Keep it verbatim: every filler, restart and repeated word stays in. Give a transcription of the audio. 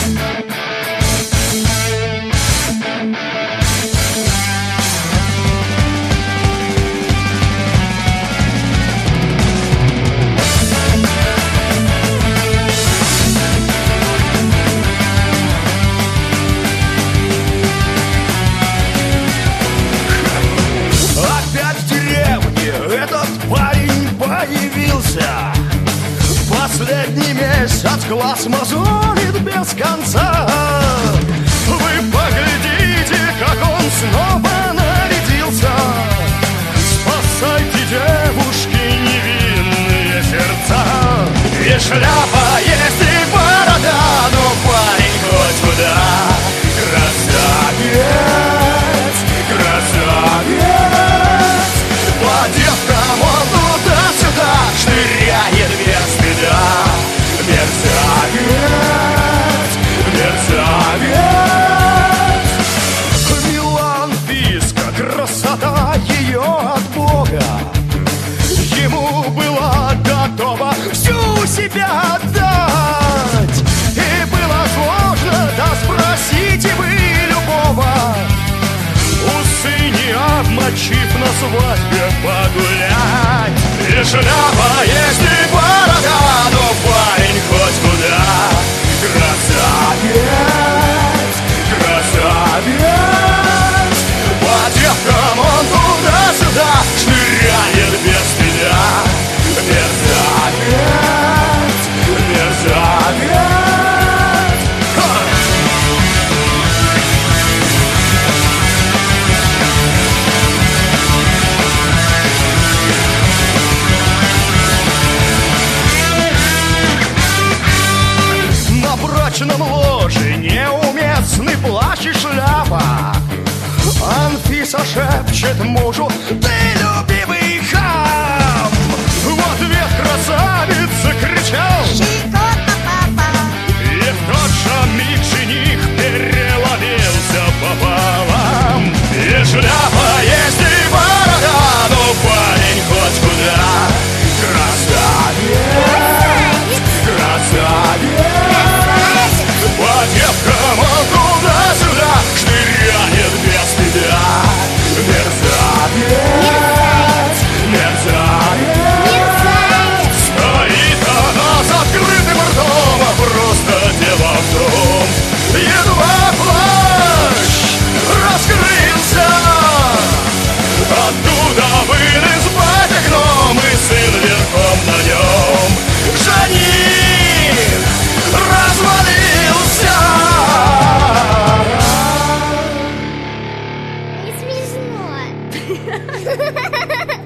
Последний месяц глаз мозолит без конца. Вы поглядите, как он снова нарядился. Спасайте, девушки, невинные сердца. И шляпа есть, и борода, но парень хоть куда. Красавец, красавец. По девкам он туда-сюда шныряет без стыда. Мерзавец, мерзавец. Милан Фиска, красота ее от Бога. Ему было готово всю себя отдать. И было сложно, да спросите вы любого. Усы не обмочив, на свадьбе погулять. И шляпа есть, и борода, но парень хоть куда. Красавец, красавец. По девкам он туда-сюда шныряет без стыда. Мерзавец, мерзавец. На брачном ложе неуместный плащ и шляпа. Анфиса шепчет мужу: ты любимый хам. В ответ красавец закричал: щекотно, папа. И в тот же миг жених переломился пополам. И шляпа есть, и борода, но парень хоть куда. Красавец, красавец. По девкам он туда-сюда шныряет без стыда. Мерзавец, мерзавец. Стоит она с открытым ртом, а просто дело в том, едва плащ раскрылся, оттуда вылез батя гном и сын верхом на нем. Жених развалился. Не смешно.